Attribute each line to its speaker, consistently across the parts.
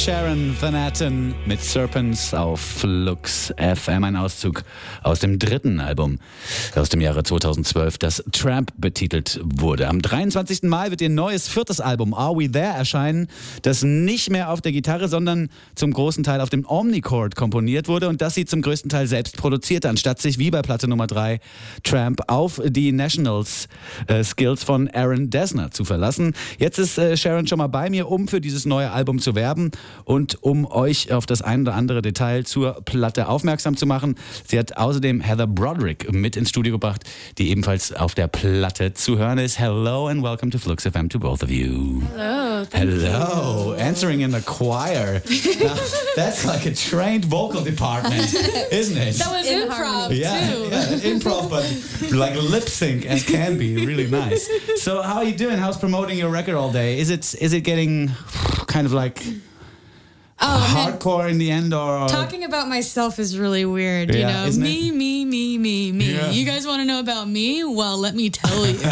Speaker 1: Sharon Van Etten mit Serpents auf Flux FM. Ein Auszug aus dem dritten Album aus dem Jahre 2012, das Tramp betitelt wurde. Am 23. Mai wird ihr neues viertes Album Are We There erscheinen, das nicht mehr auf der Gitarre, sondern zum großen Teil auf dem Omnichord komponiert wurde und das sie zum größten Teil selbst produzierte, anstatt sich wie bei Platte Nummer 3 Tramp auf die Nationals Skills von Aaron Dessner zu verlassen. Jetzt ist Sharon schon mal bei mir, um für dieses neue Album zu werben und um euch auf das ein oder andere Detail zur Platte aufmerksam zu machen. Sie hat außerdem Heather Broderick mit ins Studio gebracht, die ebenfalls auf der Platte zu hören ist. Hello and welcome to Flux FM to both of you.
Speaker 2: Hello.
Speaker 1: Hello. Answering in the choir. Now, that's like a trained vocal department, isn't it?
Speaker 2: That was improv,
Speaker 1: yeah,
Speaker 2: too.
Speaker 1: Yeah, improv, but like lip sync as can be. Really nice. So how are you doing? How's promoting your record all day? Is it getting kind of like hardcore in the end, or
Speaker 2: talking about myself is really weird, you know?
Speaker 1: Isn't
Speaker 2: Me.
Speaker 1: Yeah.
Speaker 2: You guys want to know about me? Well, let me tell you.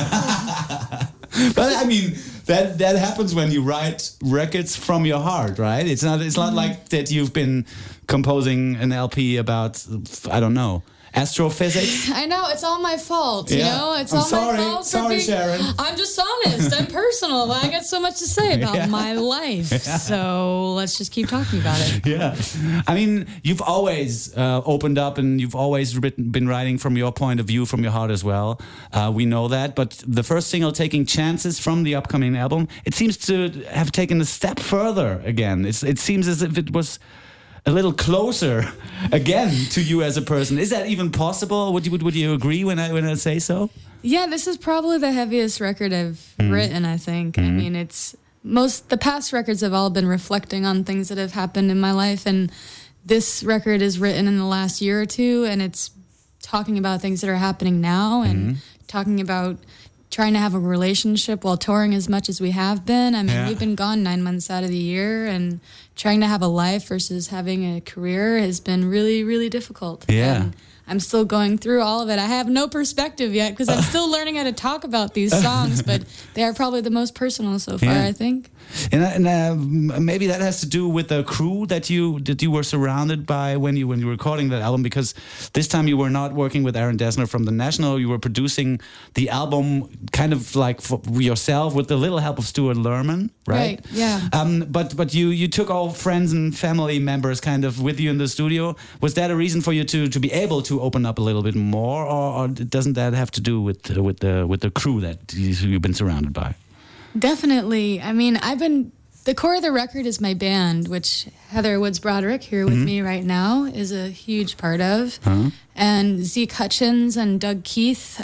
Speaker 1: But I mean, that happens when you write records from your heart, right? It's not like that you've been composing an LP about, I don't know, astrophysics.
Speaker 2: I know, it's all my fault, you know? It's all my fault.
Speaker 1: Sorry, Sharon.
Speaker 2: I'm just honest. I'm personal. I got so much to say about my life.
Speaker 1: Yeah.
Speaker 2: So let's just keep talking about it.
Speaker 1: Yeah. I mean, you've always opened up and you've always been writing from your point of view, from your heart as well. We know that. But the first single, Taking Chances, from the upcoming album, it seems to have taken a step further again. It seems as if it was a little closer again to you as a person. Is that even possible? Would you agree when I say so?
Speaker 2: Yeah, this is probably the heaviest record I've written, I think. I mean, the past records have all been reflecting on things that have happened in my life, and this record is written in the last year or two, and it's talking about things that are happening now and talking about trying to have a relationship while touring as much as we have been. I mean, we've been gone 9 months out of the year, and trying to have a life versus having a career has been really, really difficult.
Speaker 1: Yeah.
Speaker 2: And I'm still going through all of it. I have no perspective yet because I'm still learning how to talk about these songs, but they are probably the most personal so far, I think.
Speaker 1: And maybe that has to do with the crew that you were surrounded by when you were recording that album, because this time you were not working with Aaron Dessner from The National. You were producing the album kind of like for yourself with the little help of Stuart Lerman, right?
Speaker 2: Right, yeah.
Speaker 1: But you took all friends and family members kind of with you in the studio. Was that a reason for you to be able to open up a little bit more, or doesn't that have to do with the crew that you've been surrounded by?
Speaker 2: Definitely. I mean, the core of the record is my band, which Heather Woods Broderick, here with me right now, is a huge part of. And Zeke Hutchins and Doug Keith,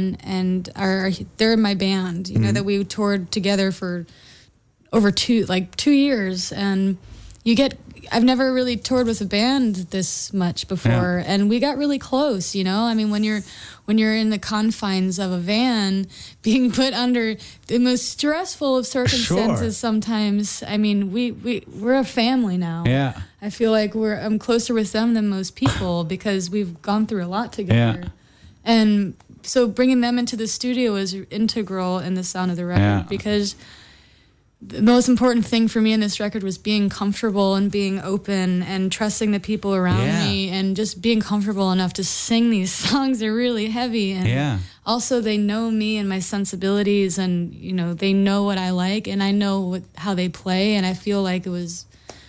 Speaker 2: they're my band, you know, that we toured together for over 2 years. And I've never really toured with a band this much before, and we got really close, you know? I mean, when you're in the confines of a van, being put under the most stressful of circumstances sometimes, I mean, we're a family now.
Speaker 1: Yeah.
Speaker 2: I feel like I'm closer with them than most people because we've gone through a lot together. Yeah. And so bringing them into the studio is integral in the sound of the record because the most important thing for me in this record was being comfortable and being open and trusting the people around me and just being comfortable enough to sing these songs. They're really heavy. And also they know me and my sensibilities, and, you know, they know what I like and I know how they play. And I feel like it was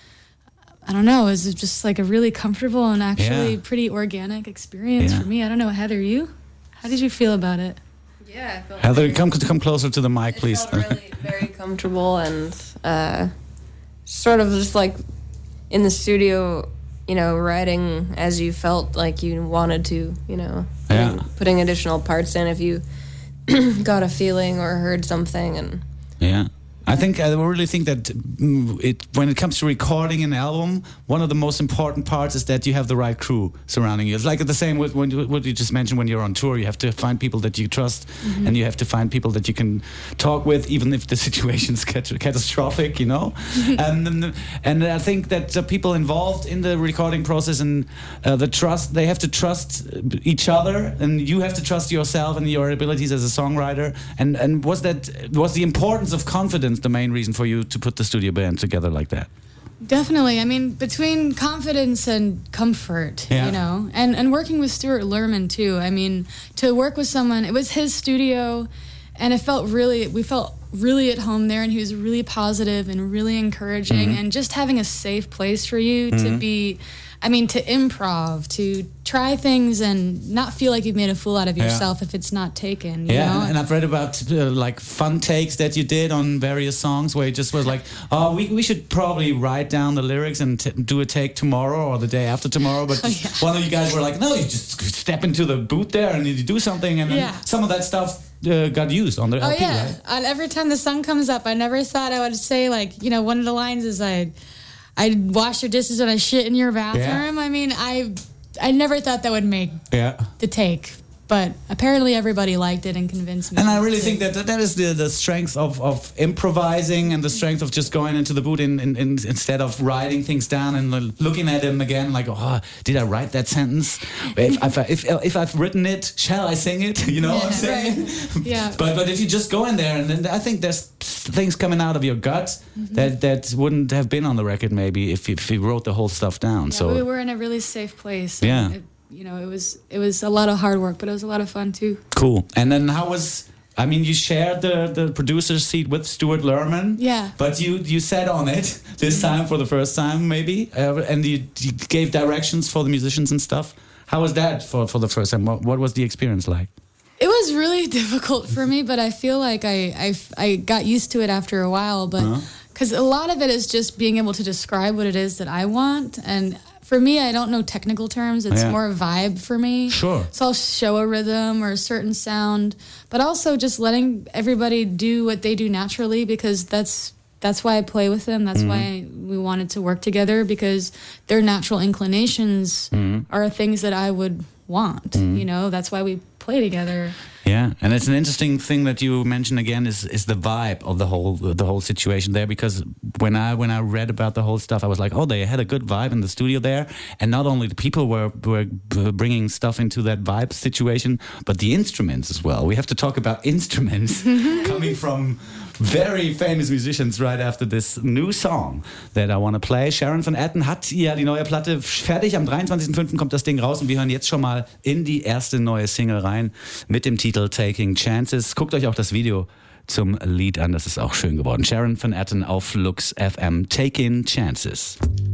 Speaker 2: just like a really comfortable and actually pretty organic experience for me. I don't know, Heather, how did you feel about it?
Speaker 3: Yeah, I felt
Speaker 1: Heather, come closer to the mic, please.
Speaker 3: I felt really very comfortable and sort of just like in the studio, you know, writing as you felt like you wanted to, you know, putting additional parts in if you got a feeling or heard something. And
Speaker 1: I really think that when it comes to recording an album, one of the most important parts is that you have the right crew surrounding you. It's like the same with what you just mentioned when you're on tour. You have to find people that you trust, and you have to find people that you can talk with, even if the situation's catastrophic, you know. And I think that people involved in the recording process and they have to trust each other, and you have to trust yourself and your abilities as a songwriter. Was the importance of confidence the main reason for you to put the studio band together like that?
Speaker 2: Definitely. I mean, between confidence and comfort, you know, and working with Stuart Lerman too. I mean, to work with someone, it was his studio, and we felt really at home there, and he was really positive and really encouraging, and just having a safe place for you to be, I mean, to improv, to try things and not feel like you've made a fool out of yourself if it's not taken. You know?
Speaker 1: And I've read about like fun takes that you did on various songs where it just was like, oh, we should probably write down the lyrics and do a take tomorrow or the day after tomorrow. But one of you guys were like, no, you just step into the booth there and you do something. And then some of that stuff got used on the LP, right?
Speaker 2: And every time the sun comes up, I never thought I would say, like, you know, one of the lines is I'd wash your dishes and I shit in your bathroom. I mean, I never thought that would make the take, but apparently everybody liked it and convinced me.
Speaker 1: And I really think that is the strength of improvising and the strength of just going into the booth instead of writing things down and looking at them again like, oh, did I write that sentence? If I've written it, shall I sing it? You know what I'm saying?
Speaker 2: Right. Yeah.
Speaker 1: But if you just go in there, and then I think there's things coming out of your gut that wouldn't have been on the record maybe if you wrote the whole stuff down.
Speaker 2: Yeah, so we were in a really safe place.
Speaker 1: Yeah.
Speaker 2: You know, it was a lot of hard work, but it was a lot of fun too.
Speaker 1: Cool. And then you shared the producer's seat with Stuart Lerman.
Speaker 2: Yeah.
Speaker 1: But you sat on it this time for the first time, maybe, and you gave directions for the musicians and stuff. How was that for the first time? What was the experience like?
Speaker 2: It was really difficult for me, but I feel like I got used to it after a while. But because a lot of it is just being able to describe what it is that I want, and for me, I don't know technical terms. It's more a vibe for me.
Speaker 1: Sure.
Speaker 2: So I'll show a rhythm or a certain sound, but also just letting everybody do what they do naturally, because that's why I play with them. That's why we wanted to work together, because their natural inclinations are things that I would want. You know, that's why we play together.
Speaker 1: Yeah, and it's an interesting thing that you mentioned again is the vibe of the whole situation there, because when I read about the whole stuff, I was like, oh, they had a good vibe in the studio there, and not only the people were bringing stuff into that vibe situation, but the instruments as well. We have to talk about instruments coming from very famous musicians right after this new song that I want to play. Sharon Van Etten hat ja die neue Platte fertig. Am 23.05. kommt das Ding raus und wir hören jetzt schon mal in die erste neue Single rein mit dem Titel Taking Chances. Guckt euch auch das Video zum Lied an, das ist auch schön geworden. Sharon Van Etten auf Lux FM, Taking Chances.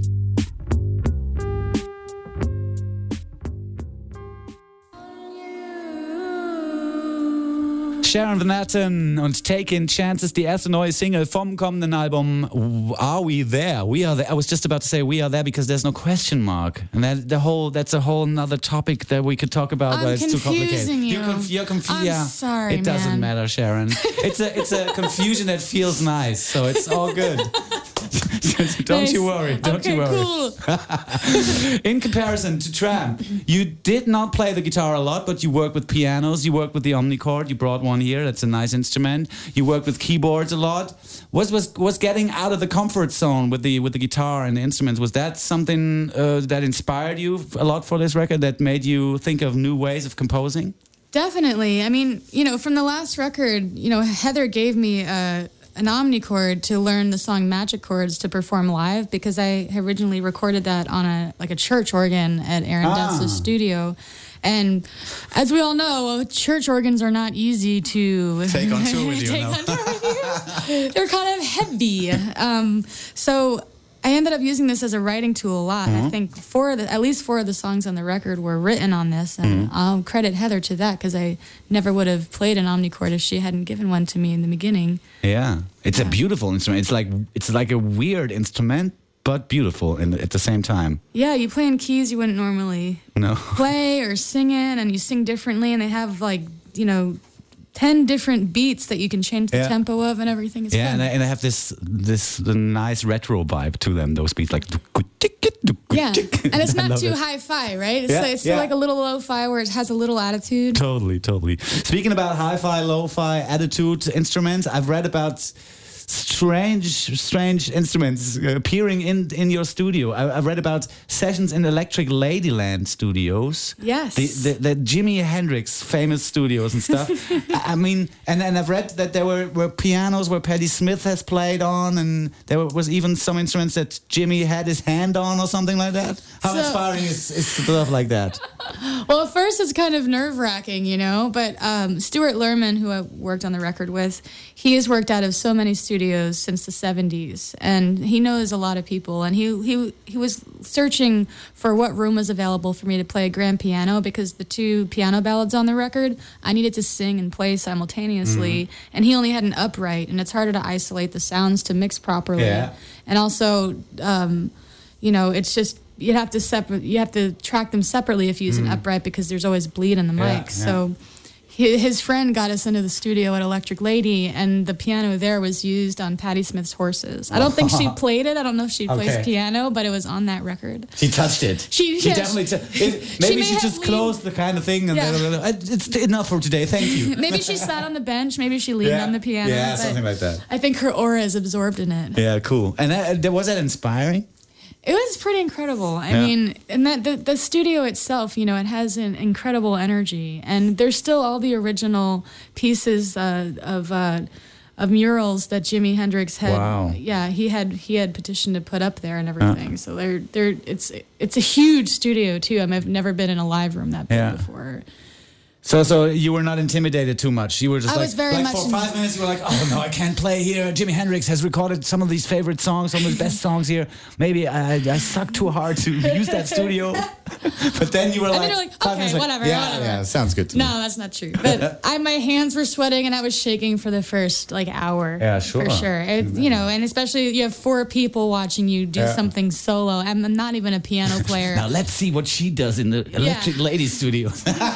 Speaker 1: Sharon Van Etten und Taking Chances, die erste neue Single vom kommenden Album. Are We There? We Are There. I was just about to say We Are There because there's no question mark, and that's a whole another topic that we could talk about.
Speaker 2: I'm
Speaker 1: but it's too complicated.
Speaker 2: You're
Speaker 1: confused.
Speaker 2: I'm sorry,
Speaker 1: it doesn't
Speaker 2: man.
Speaker 1: matter, Sharon. It's a confusion that feels nice, so it's all good. Don't you worry. Don't you worry.
Speaker 2: Cool.
Speaker 1: In comparison to Tramp, you did not play the guitar a lot, but you work with pianos. You work with the Omnichord. You brought one here. That's a nice instrument. You work with keyboards a lot. Was getting out of the comfort zone with the guitar and the instruments, was that something that inspired you a lot for this record, that made you think of new ways of composing?
Speaker 2: Definitely. I mean, you know, from the last record, you know, Heather gave me an Omnichord to learn the song Magic Chords to perform live, because I originally recorded that on a church organ at Aaron Dess's studio. And as we all know, church organs are not easy to
Speaker 1: take on tour with you.
Speaker 2: They're kind of heavy. So I ended up using this as a writing tool a lot. I think at least four of the songs on the record were written on this, and I'll credit Heather to that, because I never would have played an Omnichord if she hadn't given one to me in the beginning.
Speaker 1: Yeah, it's a beautiful instrument. It's like a weird instrument, but beautiful at the same time.
Speaker 2: Yeah, you play in keys you wouldn't normally play or sing in, and you sing differently, and they have 10 different beats that you can change the tempo of, and everything is fun.
Speaker 1: And they have the nice retro vibe to them, those beats, like...
Speaker 2: Yeah, and it's not too hi-fi, right? It's still like a little lo-fi where it has a little attitude.
Speaker 1: Totally. Speaking about hi-fi, lo-fi, attitude instruments, I've read about strange instruments appearing in your studio. I read about sessions in Electric Ladyland studios.
Speaker 2: Yes.
Speaker 1: The Jimi Hendrix famous studios and stuff. I mean, and I've read that there were pianos where Patti Smith has played on, and there was even some instruments that Jimmy had his hand on or something like that. How inspiring is stuff like that?
Speaker 2: Well, at first it's kind of nerve-wracking, you know, but Stuart Lerman, who I worked on the record with, he has worked out of so many studios since the 70s, and he knows a lot of people, and he was searching for what room was available for me to play a grand piano, because the two piano ballads on the record, I needed to sing and play simultaneously, and he only had an upright, and it's harder to isolate the sounds to mix properly.
Speaker 1: Yeah.
Speaker 2: And also, you know, it's just, you have to track them separately if you use an upright, because there's always bleed in the mic. So his friend got us into the studio at Electric Lady, and the piano there was used on Patti Smith's Horses. I don't think she played it. I don't know if she plays piano, but it was on that record.
Speaker 1: She touched it. She definitely maybe she just closed the kind of thing and it's enough for today. Thank you.
Speaker 2: Maybe she sat on the bench. Maybe she leaned on the piano.
Speaker 1: Yeah, something like that.
Speaker 2: I think her aura is absorbed in it.
Speaker 1: Yeah, cool. And was that inspiring?
Speaker 2: It was pretty incredible. I mean, and that the studio itself, you know, it has an incredible energy, and there's still all the original pieces of murals that Jimi Hendrix had.
Speaker 1: Wow.
Speaker 2: Yeah, he had petitioned to put up there and everything. So it's a huge studio too. I mean, I've never been in a live room that big before.
Speaker 1: So you were not intimidated too much. You were just
Speaker 2: was very much
Speaker 1: for 5 minutes you were like, oh no, I can't play here. Jimi Hendrix has recorded some of these favorite songs, some of his best songs here. Maybe I suck too hard to use that studio. But then you were like,
Speaker 2: okay, whatever.
Speaker 1: Yeah, sounds good to me.
Speaker 2: No, that's not true. But my hands were sweating and I was shaking for the first hour.
Speaker 1: Yeah, sure.
Speaker 2: For sure. You know, and especially you have 4 people watching you do something solo. I'm not even a piano player.
Speaker 1: Now let's see what she does in the Electric Lady studio.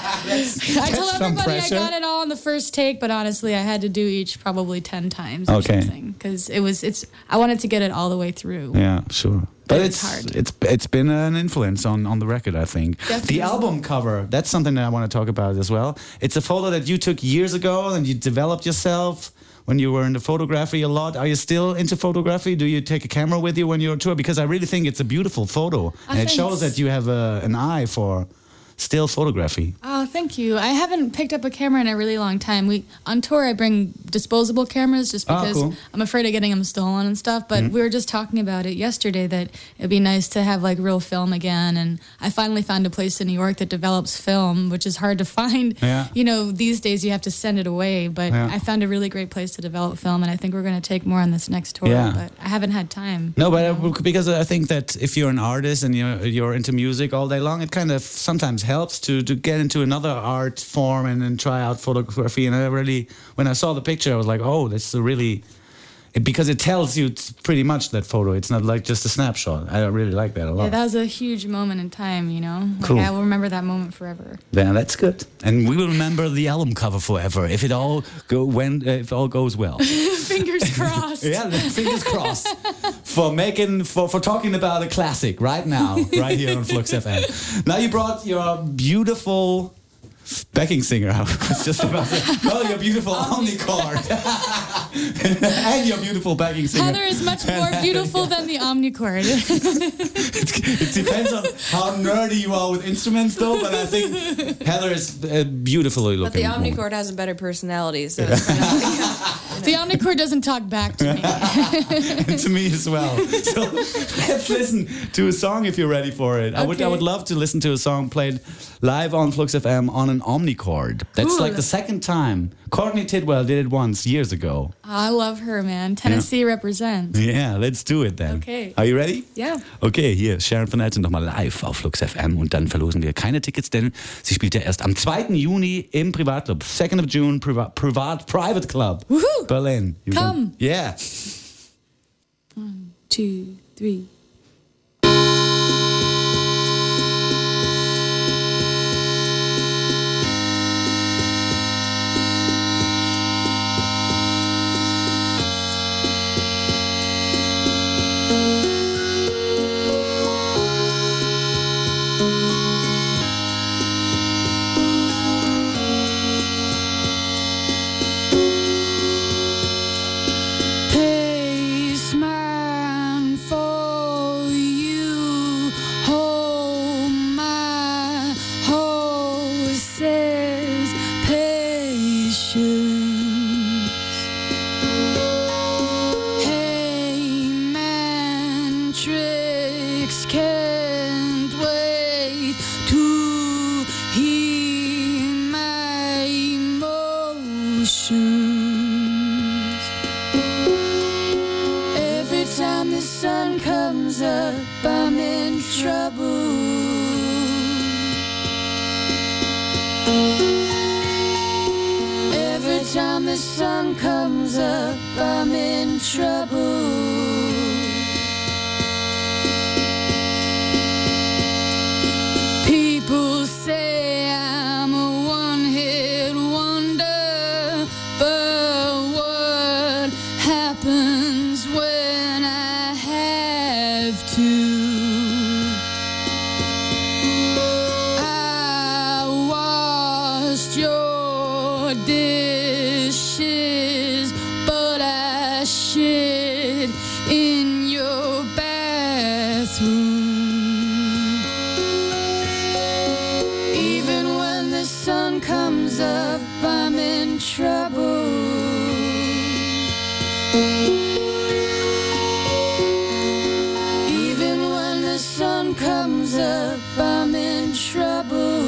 Speaker 2: I told everybody I got it all on the first take, but honestly, I had to do each probably 10 times or something, because I wanted to get it all the way through.
Speaker 1: Yeah, sure. But
Speaker 2: it's hard.
Speaker 1: It's been an influence on the record, I think.
Speaker 2: Definitely.
Speaker 1: The album cover, that's something that I want to talk about as well. It's a photo that you took years ago and you developed yourself when you were into photography a lot. Are you still into photography? Do you take a camera with you when you're on tour? Because I really think it's a beautiful photo. And it shows that you have an eye for still photography.
Speaker 2: Oh, thank you. I haven't picked up a camera in a really long time. On tour, I bring disposable cameras just because I'm afraid of getting them stolen and stuff. But we were just talking about it yesterday, that it'd be nice to have like real film again. And I finally found a place in New York that develops film, which is hard to find.
Speaker 1: Yeah.
Speaker 2: You know, these days you have to send it away. But I found a really great place to develop film, and I think we're going to take more on this next tour.
Speaker 1: Yeah.
Speaker 2: But I haven't had time.
Speaker 1: No, but because I think that if you're an artist and you're into music all day long, it kind of sometimes helps to get into another art form and then try out photography. And I really, when I saw the picture, I was like, oh, that's a really, because it tells you pretty much that photo. It's not like just a snapshot. I really like that a lot.
Speaker 2: Yeah, that was a huge moment in time, you know? Like,
Speaker 1: cool.
Speaker 2: I will remember that moment forever.
Speaker 1: Yeah, that's good. And we will remember the album cover forever if it all goes well.
Speaker 2: Fingers crossed.
Speaker 1: Yeah, fingers crossed. For talking about a classic right now, right here on Flux FM. Now you brought your beautiful backing singer. I was just about to say, your beautiful omnichord. And your beautiful backing singer.
Speaker 2: Heather is much more beautiful than the omnichord.
Speaker 1: It depends on how nerdy you are with instruments, though, but I think Heather is beautifully looking.
Speaker 3: But the omnichord has a better personality, so it's kind of,
Speaker 2: The omnichord doesn't talk back to me.
Speaker 1: And to me as well. So let's listen to a song if you're ready for it.
Speaker 2: Okay.
Speaker 1: I would love to listen to a song played live on Flux FM on an omnichord. That's like the second time. Courtney Tidwell did it once years ago.
Speaker 2: I love her, man. Tennessee represents.
Speaker 1: Yeah, let's do it then.
Speaker 2: Okay.
Speaker 1: Are you ready?
Speaker 2: Yeah.
Speaker 1: Okay, hier Sharon Van Etten nochmal live auf Flux FM und dann verlosen wir keine Tickets, denn sie spielt ja erst am 2. Juni im Privatclub. 2nd of June, Private Club.
Speaker 2: Woohoo!
Speaker 1: Berlin.
Speaker 2: Come.
Speaker 1: Yeah.
Speaker 2: 1, 2, 3.
Speaker 4: Hey
Speaker 2: Every time the sun comes up, I'm in trouble. Every time the sun comes up, I'm in trouble. People say I'm a one-hit wonder, but what happens when I have to? I washed your dishes, but I shit in your bathroom. Even when the sun comes up, I'm in trouble. Even when the sun comes up, I'm in trouble.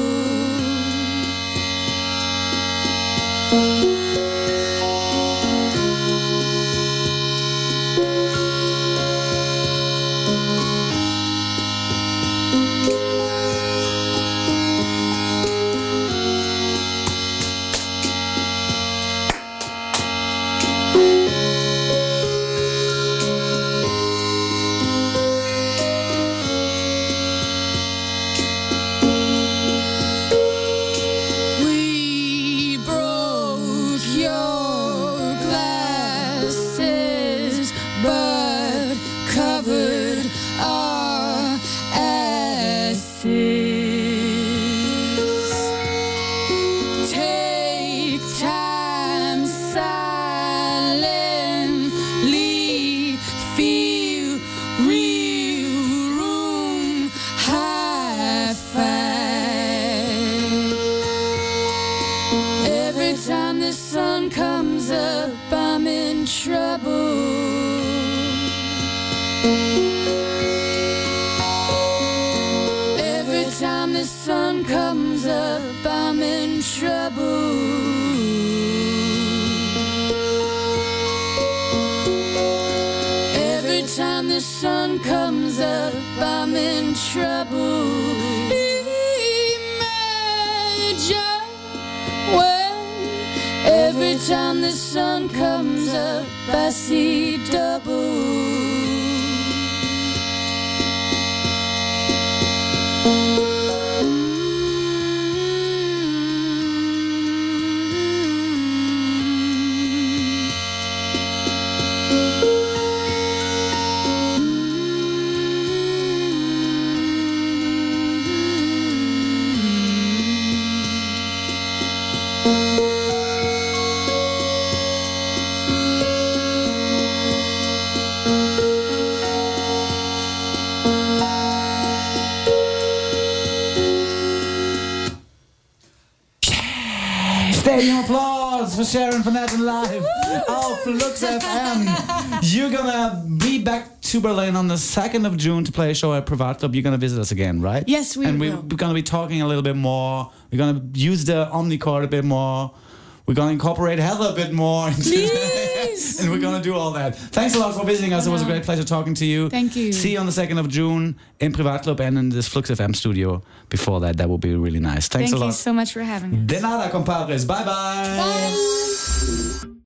Speaker 2: We broke your glasses, but covered our asses. Take time silently, feel real room high five. Every time the sun comes up, I'm in trouble. Every time the sun comes up, I'm in trouble. Every time the sun comes up, I'm in trouble. Imagine when every time the sun comes up, I see double.
Speaker 1: Stadium applause for Sharon Van Etten live auf Flux FM. You're gonna be back to Berlin on the 2nd of June to play a show at Privatclub. You're gonna visit us again, right?
Speaker 2: Yes, we
Speaker 1: will. And
Speaker 2: will.
Speaker 1: we're gonna be talking a little bit more. We're gonna use the Omnichord a bit more. We're gonna incorporate Heather a bit more into
Speaker 2: Please.
Speaker 1: and we're gonna do all that. Thanks a lot for visiting us. It was a great pleasure talking to you.
Speaker 2: Thank you.
Speaker 1: See you on the 2nd of June in Privatclub and in this Flux FM studio before that. That would be really nice. Thanks
Speaker 2: Thank
Speaker 1: a lot.
Speaker 2: you so much for having us.
Speaker 1: De nada, compadres. Bye-bye.
Speaker 2: Bye.